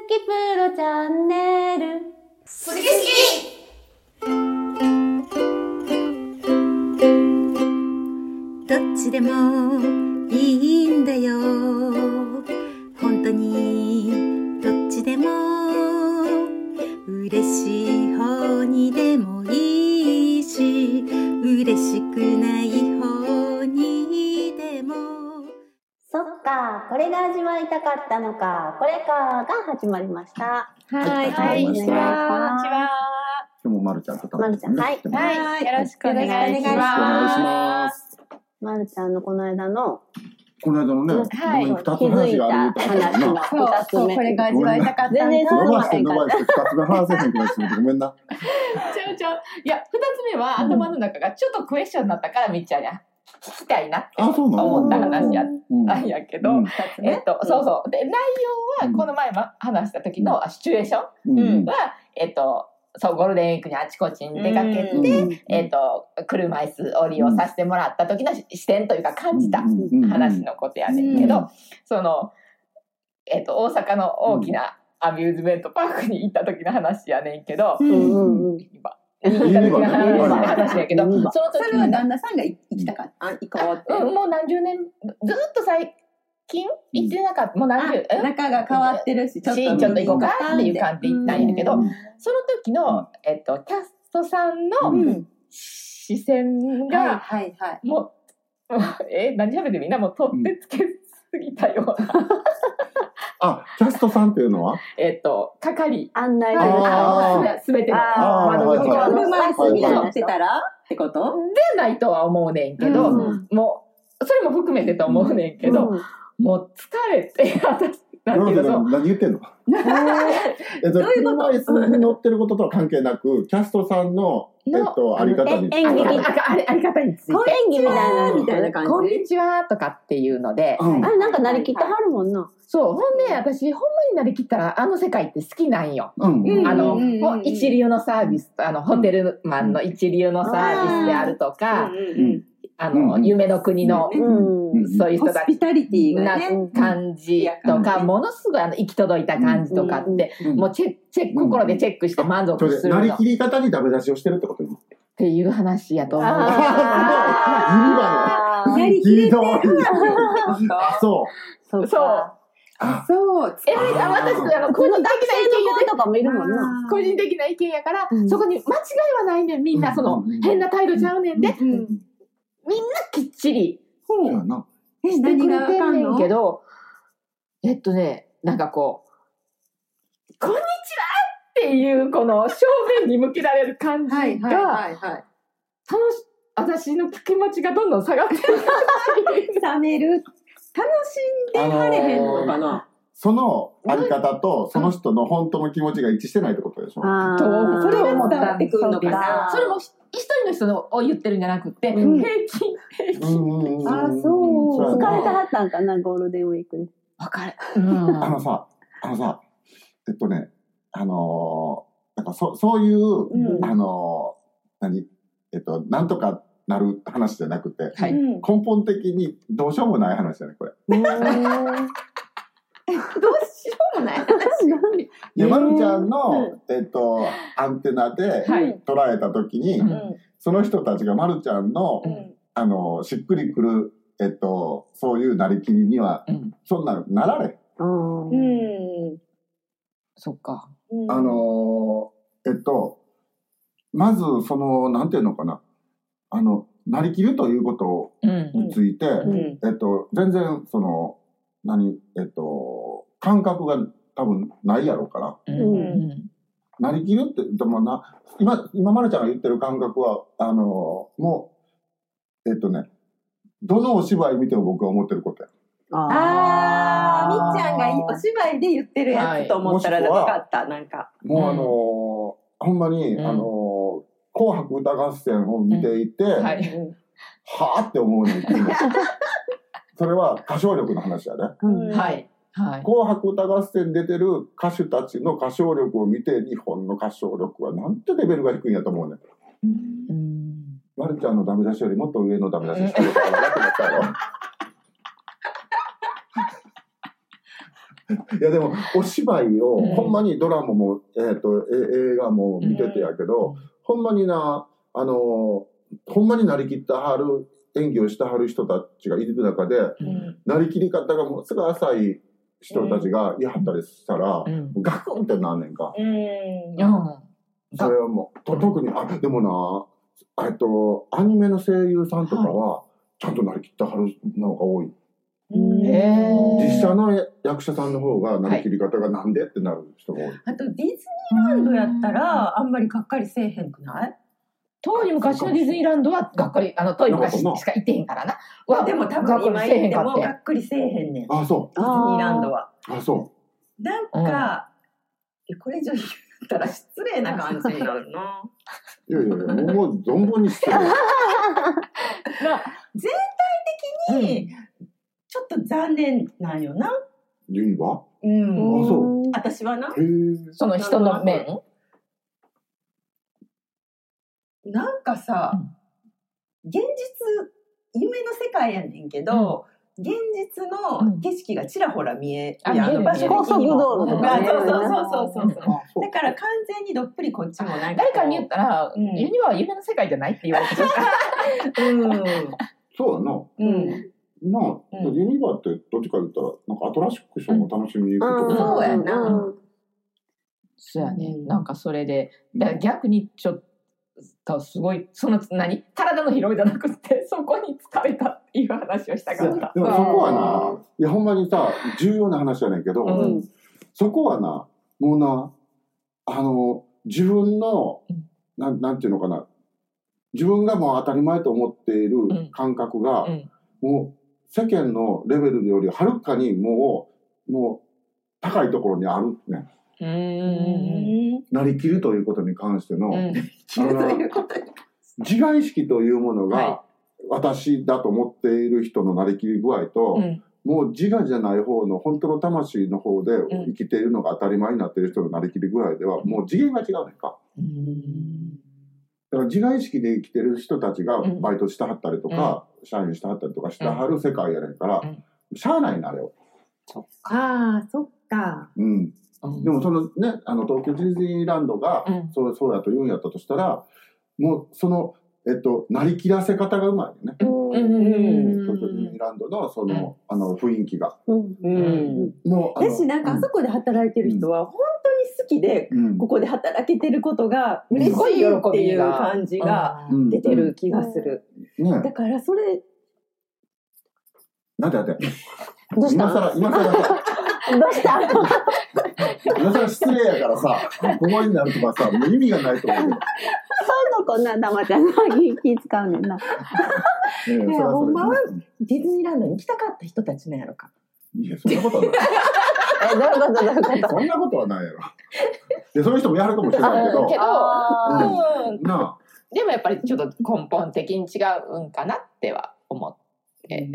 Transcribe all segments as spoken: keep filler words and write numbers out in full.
プロチャンネル好き好き。 どっちでもいいんだよ。本当にどっちでも嬉しい方にでもいいし、嬉しくない方にでも。 そっか、これが味わいたかったのか、これかが始まりました。 はい、 はい、 こんにちは。 今日もまるちゃんとまるちゃん、はい、 はい、よろしくお願いします。 お願いします。 まるちゃんのこの間のこの間のね、 はい、 二つ話があるみたいな話の二つ目。 これが味わいたかったんだ。 全然伸ばして伸ばして二つ目話せへんくなってごめんな。 ちゃうちゃう。いや、二つ目は頭の中がちょっとクエスチョンになったからみっちゃんや聞きたいなって思った話やったんやけど、えっとそうそうで内容はこの前話した時のシチュエーションはえっと。そうゴールデンウィークにあちこちに出かけて、うんえー、と車椅子降りをさせてもらった時の視点というか感じた話のことやねんけど、うん、その、えー、と大阪の大きなアミューズメントパークに行った時の話やねんけど、うんうんうん、今行った時の話やけど、その時それは旦那さんが行きたかった、あ行こうって、 うん、もう何十年ずっと最近行ってなかった、もう何十中が変わってるしちょっとちょっと行こうかっていう感じで行ったんやけど、その時の、えっと、キャストさんの視線が、 はいはい、 もう、え、何喋ってみんなもう取ってつけすぎたような。 あ、キャストさんっていうのはえっと、係。 案内すべての窓口が車椅子みたいになってたらってことでないとは思うねんけど、もう、それも含めてと思うねんけど、もう疲れて、私、 なんていうの何言ってんのえっと、車椅子に乗ってることとは関係なく、キャストさんの、えっと、あり方について。 演劇あり、あり方について。 演技みたいな、 みたいな感じ。 こんにちはとかっていうので。 あれなんかなりきってはるもんな。 そう。ほんで、私、ほんまになりきったら、あの世界って好きなんよ。あの、一流のサービス、あの、ホテルマンの一流のサービスであるとか、あの、夢の国の、そういう人たちな感じとか、ものすごいあの行き届いた感じとかって、もうチェック、チェック、心でチェックして満足するの。 なりきり方にダメ出しをしてるってことにっていう話やと思う。 ああ、やりきれてる。そう。 そう。あ、そう。え、私のあの個人的な意見とかもいるもんな。個人的な意見やから、そこに間違いはないねん。みんなその変な態度ちゃうねんで。みんなきっちり。 そうやな。 してくれてんねんけど、えっとね、なんかこう、こんにちはっていうこの正面に向けられる感じが、楽し、私の気持ちがどんどん下がってる。 冷める。楽しんではれへんのかな、あのー、 そのあり方とその人の本当の気持ちが一致してないってことでしょ。 あそれが伝わってくるのかな。 それも一人の人のを言ってるんじゃなくて、うん、平均平均。 あ、そう。疲れてはったんかな、ゴールデンウィークに。 わかる。 うん、あのさ、あのさ、えっとね、あのー、なんかそそういう、うん、あのー、何、えっとなんとかなる話じゃなくて、はい、根本的にどうしようもない話だねこれ。 どうしようもない話。 いや、まるちゃんの、うん、えっとアンテナで捉えた時に、うん、その人たちがまるちゃんの、うん、あのしっくりくる、えっとそういうなりきりには、うん、そんななられ。うん。 そっか。 あのえっとまずそのなんていうのかな。あの、なりきるということについて、うんうん、えっと、全然、その、何、えっと、感覚が多分ないやろうから、うん、なりきるって、でもな、今、今、まるちゃんが言ってる感覚は、あの、もう、えっとね、どのお芝居見ても僕は思ってることや。 ああ、みっちゃんがお芝居で言ってるやつと思ったら分かった、なんか。 もうあのー、ほんまに、うん、あのー、紅白歌合戦を見ていて、うんはい、はぁって思うねん。それは歌唱力の話やね、 うんはいはい。 紅白歌合戦出てる歌手たちの歌唱力を見て、日本の歌唱力はなんてレベルが低いんやと思うねん。うん、まるちゃんのダメ出しよりもっと上のダメ出ししてるから楽だったよ。 いやでもお芝居を、うん、ほんまにドラマも、えー、と映画も見ててやけど、うん、ほんまになあのほんまになりきったはる演技をしてはる人たちがいる中で、うん、なりきり方がもうすぐ浅い人たちが言いはったりしたら、うん、ガクンってなんねんか、うん、それはもうと特にあでもなえっとアニメの声優さんとかはちゃんとなりきってはるのが多い。実写の役者さんの方がなりきり方がなんでってなる人が多い。 あとディズニーランドやったらあんまりがっかりせえへんくない？ 当時昔のディズニーランドはがっかりあの当時昔しか行ってへんからな。 わでも多分今行ってもがっかりせえへんねん。 あそう。 ディズニーランドは。 あそう。 なんか、うん、これ以上言ったら失礼な感じになるな。 いやいやいやもう存分に失礼。全体的に、うんちょっと残念なんよな。 ユニは？ うん。 あ、そう。 私はな。 その人の面？ なんかさ、うん、現実夢の世界やねんけど、うん、現実の景色がちらほら見えるやん、うん、場所高速道路とか、ね、 そうそうそうそうそう、うん、だから完全にどっぷりこっちもなんか誰かに言ったら、うん、ユニは夢の世界じゃないって言われてるから。うん。 そうやな。うん。なあ、うん、ユニバってどっちか言ったらなんかアトラクションを楽しみに行くとか、 うん、そうやな、うん、 そうやね、なんかそれでだから逆にちょっとすごいその何体の疲労じゃなくてそこに疲れたっていう話をしたかった。 でもそこはないやほんまにさ重要な話やねんけど、うん、そこはなもうなあの自分の、うん、な, なんていうのかな自分がもう当たり前と思っている感覚が、うん、もう世間のレベルよりはるかにもう、もう高いところにあるね。うーんなりきるということに関しての、うん、あの自我意識というものが私だと思っている人のなりきり具合と、うん、もう自我じゃない方の本当の魂の方で生きているのが当たり前になっている人のなりきり具合では、もう次元が違うねんか。うんだから自我意識で生きてる人たちがバイトしてはったりとか、うん、社員してはったりとかしてはる世界やねんから、うん、しゃあないなれよ。 そっか、そっか。 うん。うん、でもそのね、あの東京ディズニーランドが、うん、そうそうやと言うんやったとしたら、もうそのえっとなりきらせ方がうまいよね。うん、東京ディズニーランドのその、うん、あの雰囲気が。うんうん、 もう私なんかあそこで働いてる人は、うん、本当に好きで、うん、ここで働けてることが嬉しいよっていう感じが出てる気がする。うんね、だからそれなんでだってどうした今更今更さどうした今更失礼やからさここになるとかさもう意味がないと思うけどそういうのこんな黙って気使うねんな。 いやほんまはディズニーランドに行きたかった人たちなんやろか。 いやそんなことはないえどういうことどういうことそんなことはないやろでそういう人もやるかもしれないけどけど、うん、なあでもやっぱりちょっと根本的に違うんかなっては思って、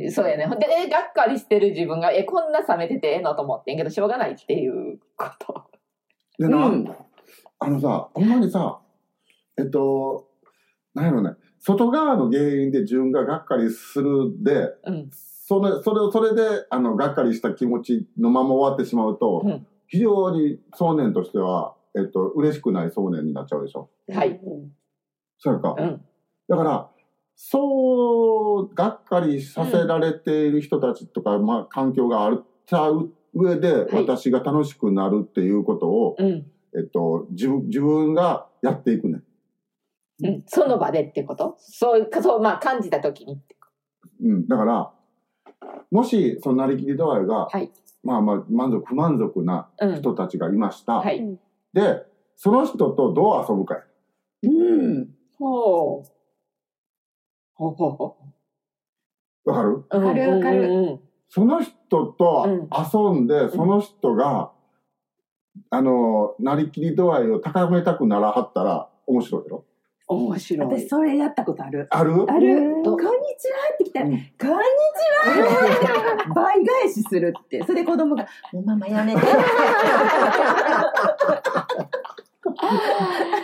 そうやね。ほんで、え、がっかりしてる自分が、え、こんな冷めててええのと思ってんけど、しょうがないっていうこと。 でな、うん、あのさ、ほんまにさ、えっと、なんやろね、外側の原因で自分ががっかりするで、うん、それ、それを、それで、あの、がっかりした気持ちのまま終わってしまうと、うん、非常に壮年としては、えっと、嬉しくない壮年になっちゃうでしょ。 はい。 そうやか。うん、だから、そう、がっかりさせられている人たちとか、うん、まあ、環境があった上で、はい、私が楽しくなるっていうことを、うん、えっと、自分、自分がやっていくね。 うん、その場でってことそう、そう、まあ、感じたときにって。 うん、だから、もし、そのなりきり度合いが、はい、まあまあ、満足、不満足な人たちがいました。うんはい、で、その人とどう遊ぶかや。うん。ほう。ほうほうほう。わかる？ わかるわかる。 その人と遊んで、うん、その人が、あの、なりきり度合いを高めたくならはったら面白いやろ？ 面白い。 私それやったことある。 ある？ ある。こんにちはって来たら、うん、こんにちは倍返しするって。それで子供が、もうママやめて。 そ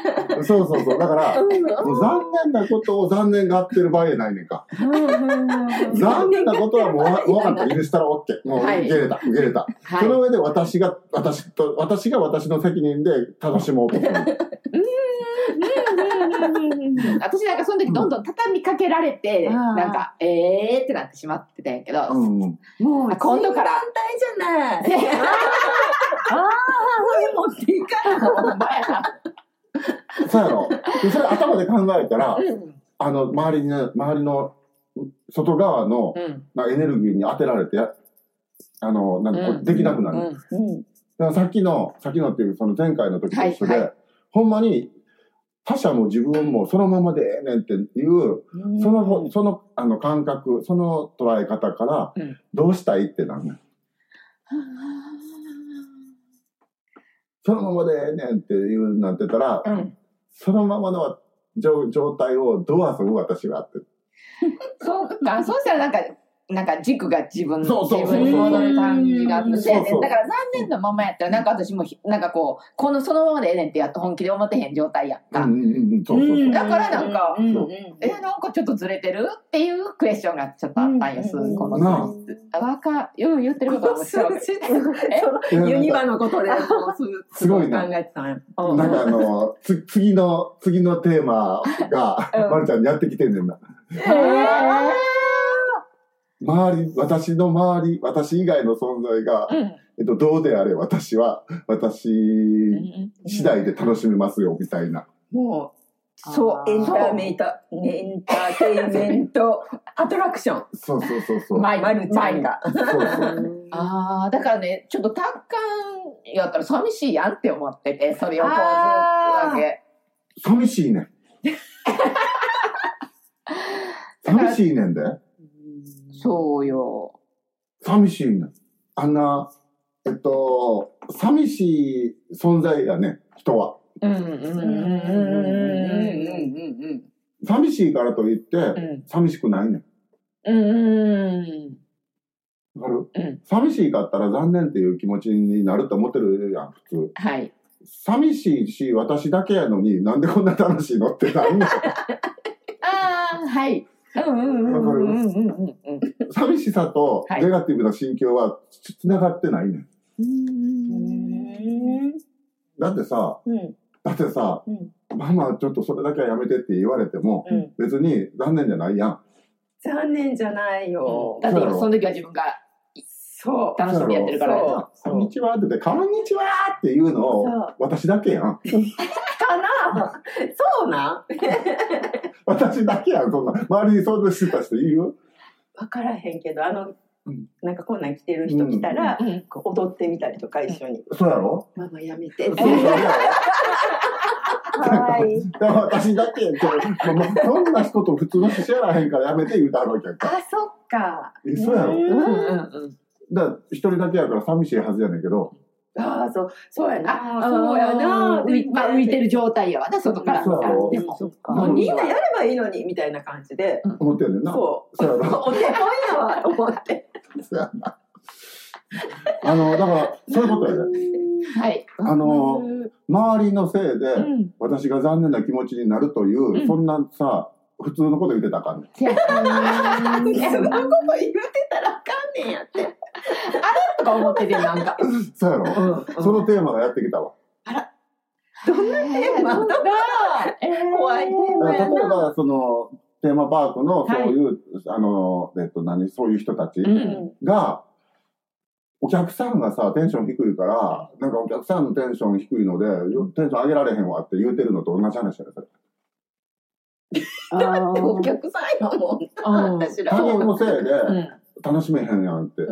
そうそうそう。だから、残念なことを残念がってる場合やないねんか。残念なことはもう分かった。許したら OK。もう受け入れた。受け入れた。その上で私が、私と、私が私の責任で正しもうとする。 私なんかその時どんどん畳みかけられて、なんか、えーってなってしまってたんやけど、 もう、 今度から。 団体じゃない。ああ、持っていかない。 そうやろ。それ頭で考えたら、あの、周りにね、周りの外側のエネルギーに当てられて、あの、なんかできなくなる。だからさっきの、さっきのっていうその前回の時と一緒で、ほんまに、他者も自分もそのままでええねんっていう、その、その、あの感覚、その捉え方から、どうしたいってなんねん。そのままでええねんっていうなんて言ったら、そのままの状態をどう遊ぶ私はって。 そうか、そうしたらなんか、なんか軸が自分の自分に戻る感じがあって、だから残念なままやったらなんか私もなんかこうこのそのままでええねんってやっと本気で思ってへん状態やんか。だからなんかえなんかちょっとずれてるっていうクエスチョンがちょっとあったんやすこのわかうん言ってることはユニバのことですごい考えてたん。 なんかあのつ次の次のテーマがまるちゃんにやってきてんねんな。周り、私の周り、私以外の存在が、うん、えっと、どうであれ私は、私次第で楽しめますよ、みたいな。 もう、そう、エンターメイタ、エンターテインメント、アトラクション。 そうそうそうそう。 マルちゃんが。そうそうああ、だからね、ちょっと達観やったら寂しいやんって思ってて、それをこうずっとだけ。 寂しいねん。寂しいねんで。 そうよ。 寂しいね。あんな、えっと、寂しい存在やね、人は。寂しいからといって、うん、寂しくないね。うんわかる、うん、寂しいかったら残念っていう気持ちになると思ってるやん、普通。はい。寂しいし、私だけやのになんでこんな楽しいのってなんねん。ああ、はい。わかる？寂しさとネガティブな心境はつながってないねん。だってさ、うん、だってさ、うん、ママちょっとそれだけはやめてって言われても、うん、別に残念じゃないやん。 残念じゃないよ。 だってその時は自分がそう楽しみやってるからやな。 こんにちはって言って、こんにちはっていうのを私だけやん。かなそうなん私だけやん、そんな。周りにそうしてた人いるよ。 分からへんけど、あの、うん、なんかこんなん着てる人来たら、うん、踊ってみたりとか一緒に。 そうやろママやめて。そうそうやろはい。私だけ、そんな人と普通の人知らへんからやめて言うたらわけやんか。 あ、そっか。 え、そうやろ、うんうんうん、だから一人だけやから寂しいはずやねんけど。 ああ、そう、そうやな。そうやな。 浮い、まあ、浮いてる状態やわな、外から。 そうやろ。 でも、そっか。みんなやればいいのに、みたいな感じで。 思ってるねんな。 そう。 そうやろ。 お手本やわ、と思って。 そうやな。あの、だから、そういうことやね。 はい。 あの、周りのせいで、私が残念な気持ちになるという、そんなさ、普通のこと言ってたらあかんねん。 そんなこと言ってたらあかんねんやって。 あれとか思ってて、なんか。 そうやろ、うんうん、そのテーマがやってきたわ。 あら。どんなテーマとか、えー、怖いテーマやな。 例えば、その、テーマパークのそういう、はい、あの、えっと、何、そういう人たちが、うん、お客さんがさ、テンション低いから、なんかお客さんのテンション低いので、テンション上げられへんわって言うてるのと同じ話やね、それ。 だってお客さんやもん。 私ら。他人のせいで楽しめへんやんっていう、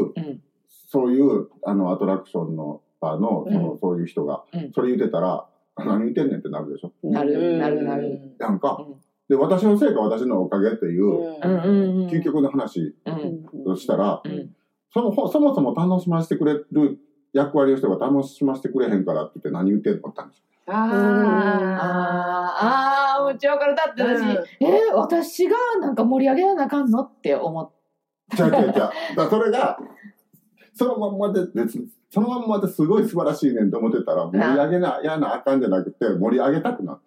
そういうあのアトラクションの場のそのそういう人がそれ言ってたら、何言ってんねんってなるでしょ。 なるなるなる。 なんかで私のせいか私のおかげっていう究極の話をしたら、そのそもそも楽しませてくれる役割の人が楽しませてくれへんからって言って何言ってんのって話。 ああ、ああ、もうちゃうからだって私、うん、えー、私がなんか盛り上げなあかんのって思っちゃうちゃうちゃう。だそれが、 そのまんまで別にそのまんまですごい素晴らしいねんと思ってたら盛り上げなやなあかんじゃなくて盛り上げたくなって。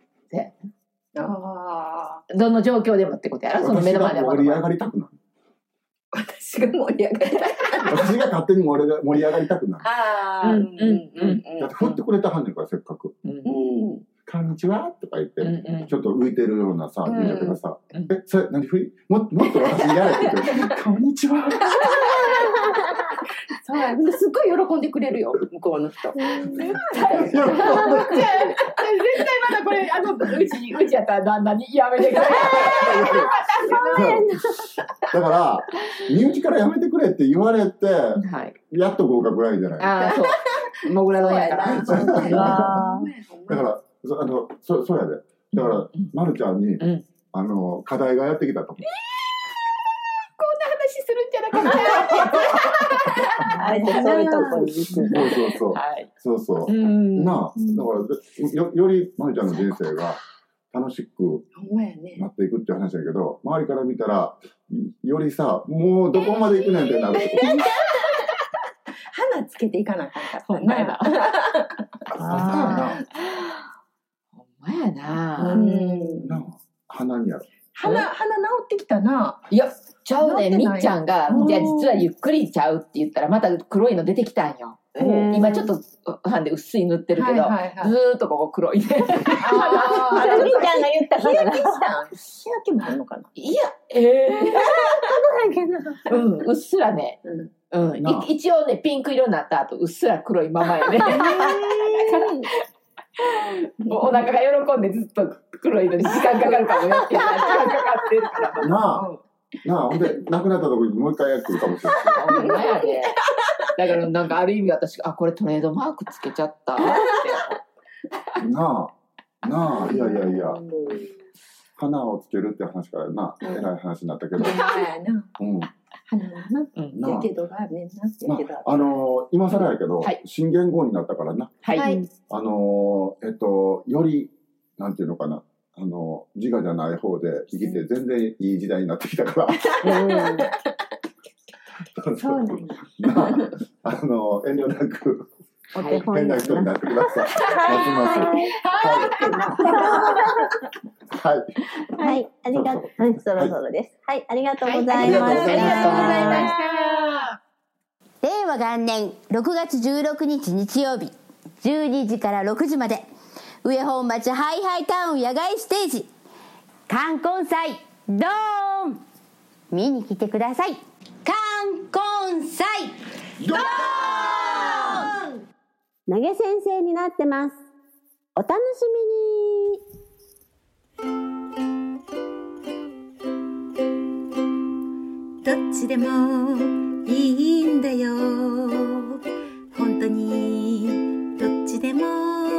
ああ。どの状況でもってことやろ。その目の前で盛り上がりたくなる。 私が盛り上がりたくなる。 私が勝手に盛り盛り上がりたくなる。 ああ。うんうんだって振ってくれたはんねんからせっかく。うん。こんにちはとか言って、うんうん、ちょっと浮いてるようなさ、みんながさ、うん、え、それ何ふいも、もっと私にやれって言って、こんにちは。 そう、すっごい喜んでくれるよ、向こうの人。絶対、絶対まだこれ、あの、うち、うちやったら旦那にやめてくれ。 だから、身内からやめてくれって言われて、はい、やっと合格ぐらいじゃない。 ああ、そう。もぐらのやから。だから、あの、そ、そうやで。だから、うん、まるちゃんに、うん、あの、課題がやってきたと思う。 こんな話するんじゃなかった。 あれ、そういうとこにそうそうそう。はい、そうそう。なあ、だからよ、よりまるちゃんの人生が楽しくなっていくって話だけど、周りから見たら、よりさ、もうどこまで行くねんってなるってこと。 花つけていかなかった。 ほんまやな。ほんまやな。 鼻にやろ。 鼻、鼻治ってきたな。 いや、ちゃうね。みっちゃんが、いや、実はゆっくりちゃうって言ったら、また黒いの出てきたんよ。今ちょっと、なんで薄い塗ってるけど、ずーっとここ黒いね。 あれ、みっちゃんが言ったから。日焼けしたん？日焼けもあるのかな？ いや、ええ。うん、うっすらね。うん、一応ね、ピンク色になった後、うっすら黒いままやね。お腹が喜んでずっと黒いのに時間かかるかもよって時間かかってるからなあ、なあ、ほんで亡くなったところにもう一回やってるかもしれない。 ほんまやで。だからなんかある意味私あこれトレードマークつけちゃったってなあなあいやいやいや花をつけるって話からな、えらい話になったけど。うん花はな、やけどがあるねんな。 あの今更やけど、新元号になったからな。はい。あのえっとよりなんていうのかな、あの自我じゃない方で生きて全然いい時代になってきたから。 そうなんだ。 あの遠慮なく。変な人になってください。待ちます。はい。 はい。ありがとう。そろそろです。はい。ありがとうございました。ありがとうございました。 令和元年ろくがつじゅうろくにち日曜日じゅうにじからろくじまで上本町ハイハイタウン野外ステージ冠婚祭ドーン見に来てください。冠婚祭ドーン投げ先生になってます。お楽しみに。どっちでもいいんだよ。本当にどっちでも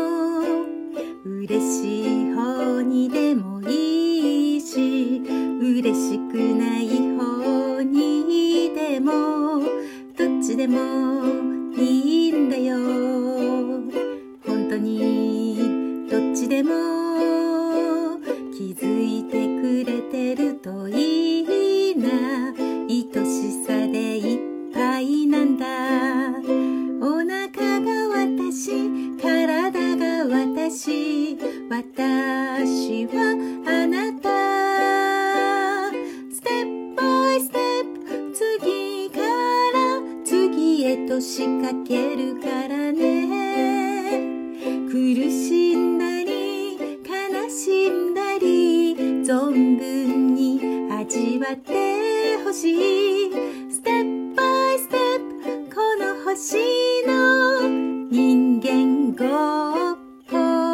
嬉しい方にでもいいし嬉しくない方にでもどっちでもいいんだよ。本当にどっちでも気づいてくれてるといいな。愛しさでいっぱいなんだ。お腹が私、体が私、私はあなた。ステップバイステップ、次から次へと仕掛けるからね。苦しんだり悲しんだり存分に味わってほしい。ステップバイステップ、この星の人間ごっこ。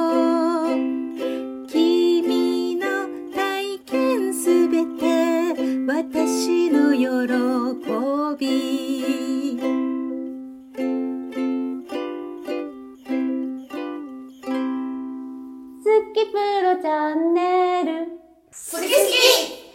君の体験すべて私の喜び。 スキプロチャンネル。 好き好き